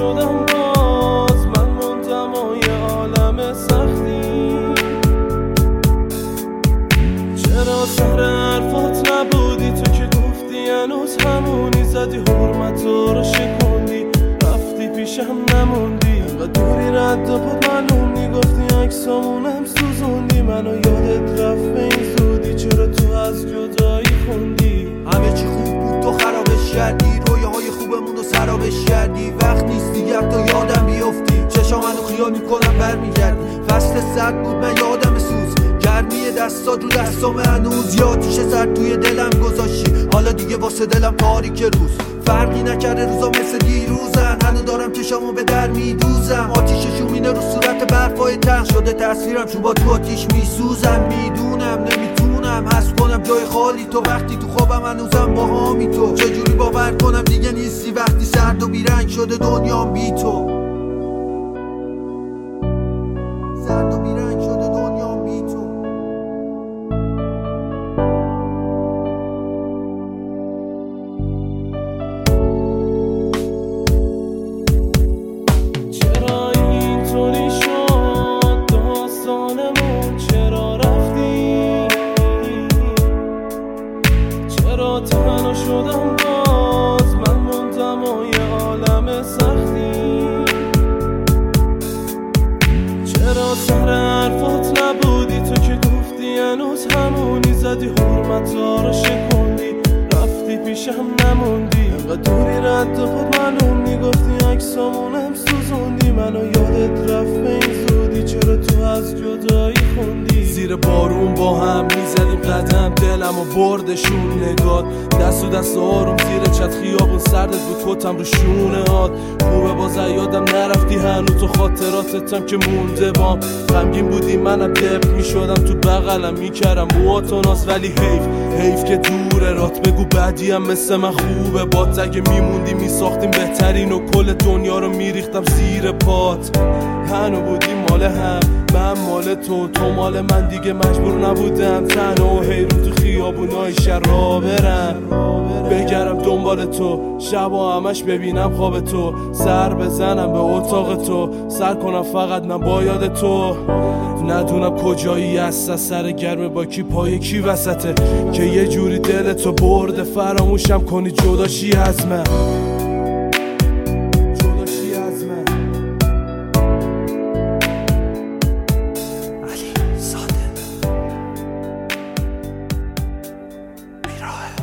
شدم باز من منتمای عالم سختی. چرا سر حرفات نبودی تو که گفتی هنوز همونی، زدی حرمت رو شکوندی رفتی پیشم نموندی. و دوری رد و پاد معلوم گفتی عکسامونم سوزوندی، منو یادت رفت به این زودی، چرا تو از جدایی خوندی؟ همه چی خوب بود تو خرابش کردی، رویاهای خوبمون رو سرابش کردی. وقت نیست دیگر تو یادم بیفتی، چشام منو خیال میکنم برمیگردی. فصل سرد بود من یادم سوز، گرمی دستات رو دستام هنوز. یا آتیش سرد توی دلم گذاشتی، حالا دیگه واسه دلم تاریک روز. فرقی نکرده روزا مثل دیروزن، هنو دارم چشامو به در میدوزم. آتیش شومینه رو صورت برفای تنگ شده تصویرم، چون با تو آتیش میسوزم. میدونم نمیتونم حس کنم جای خالی تو، وقتی تو خوابم هنوزم با هامی تو. چجوری باور کنم دیگه نیستی وقتی سرد و بیرنگ شده دنیام بی تو. سرد و بیرنگ شده دنیام بی تو. چرا اینطوری شد داستانمون، چرا رفتی؟ چرا تنها شدم باز من منتمای عالم سختی؟ چرا سر حرفات نبودی تو که گفتی هنوز همونی، زدی حرمت رو شکوندی رفتی پیشم نموندی. و دوری رد و پاد معلوم گفتی عکسامونم سوزوندی، منو یادت رفت به این زودی، چرا تو از جدایی خوندی؟ زیر بارون با هم میزدیم قدم، دلم و بردشون نگات. دست و دست آروم زیر چت خیابون سردت بود، کتم رو شونه هات. خوبه باز یادم نرفتی هنوز تو خاطراتتم که مونده بام. غمگین بودی منم دپ میشدم تو بغلم میکردم موهاتو ناز. ولی حیف که دوره رات بگو بعدی هم مثل من خوبه بات. اگه میموندی میساختیم بهترین و کل دنیا رو میریختم زیر پات. هنو بودی مال هم من مال تو، تو مال من، دیگه مجبور نبودم تنها و حیرون تو خیابونای شهر را برم بگرم دنبال تو. شبا همش ببینم خواب تو، سر بزنم به اتاق تو، سر کنم فقط من با یاد تو. ندونم کجایی هست از سر گرمه با کی پای کی وسطه، که یه جوری دلتو برده فراموشم کنی جداشی از من. میراه